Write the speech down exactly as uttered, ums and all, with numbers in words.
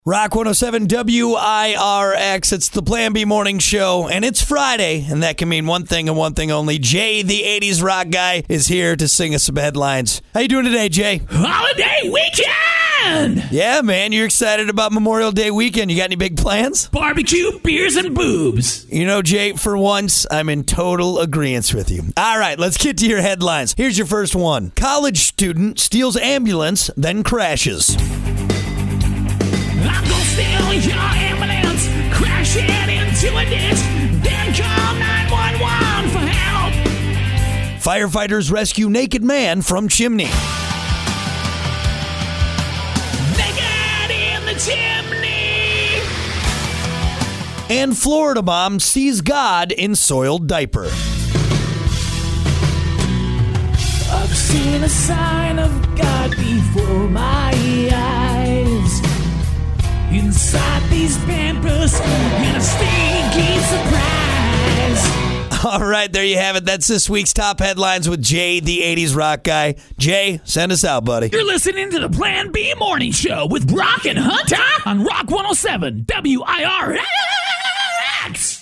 Rock one oh seven W I R X. It's the Plan B Morning Show, and it's Friday, and that can mean one thing and one thing only. Jay, the eighties rock guy, is here to sing us some headlines. How you doing today, Jay? Holiday weekend! Yeah, man, you're excited about Memorial Day weekend. You got any big plans? Barbecue, beers, and boobs. You know, Jay, for once, I'm in total agreement with you. All right, let's get to your headlines. Here's your first one. College student steals ambulance, then crashes. I'm gonna steal your ambulance, crash it into a ditch, then call nine one one for help. Firefighters rescue naked man from chimney. Naked in the chimney. And Florida mom sees God in soiled diaper. I've seen a sign of God before my eyes. Inside these pampers, and a stinky surprise. All right, there you have it. That's this week's top headlines with Jay, the eighties rock guy. Jay, send us out, buddy. You're listening to the Plan B Morning Show with Brock and Hunter on Rock one oh seven W I R X.